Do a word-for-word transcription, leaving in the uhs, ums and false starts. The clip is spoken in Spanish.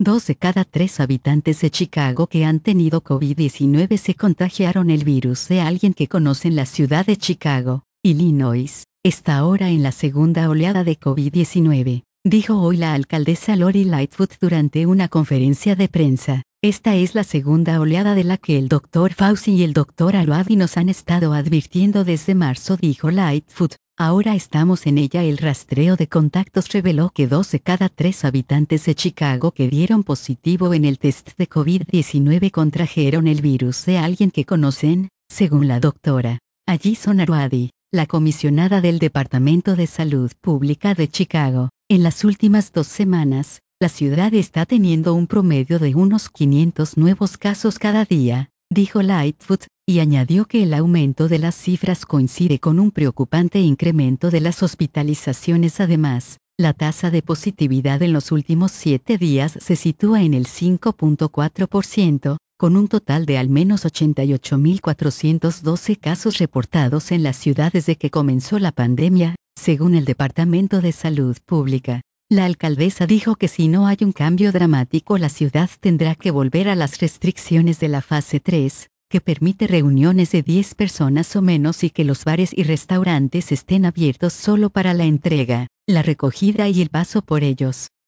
Dos de cada tres habitantes de Chicago que han tenido COVID diecinueve se contagiaron el virus de alguien que conocen. La ciudad de Chicago, Illinois, está ahora en la segunda oleada de COVID diecinueve, dijo hoy la alcaldesa Lori Lightfoot durante una conferencia de prensa. Esta es la segunda oleada de la que el doctor Fauci y el doctor Arruadi nos han estado advirtiendo desde marzo, dijo Lightfoot. Ahora estamos en ella. El rastreo de contactos reveló que dos de cada tres habitantes de Chicago que dieron positivo en el test de COVID diecinueve contrajeron el virus de alguien que conocen, según la doctora Allison Arruadi, la comisionada del Departamento de Salud Pública de Chicago. En las últimas dos semanas, la ciudad está teniendo un promedio de unos quinientos nuevos casos cada día, dijo Lightfoot, y añadió que el aumento de las cifras coincide con un preocupante incremento de las hospitalizaciones. Además, la tasa de positividad en los últimos siete días se sitúa en el cinco punto cuatro por ciento, con un total de al menos ochenta y ocho mil cuatrocientos doce casos reportados en la ciudad desde que comenzó la pandemia, según el Departamento de Salud Pública. La alcaldesa dijo que si no hay un cambio dramático, la ciudad tendrá que volver a las restricciones de la fase tres, que permite reuniones de diez personas o menos y que los bares y restaurantes estén abiertos solo para la entrega, la recogida y el paso por ellos.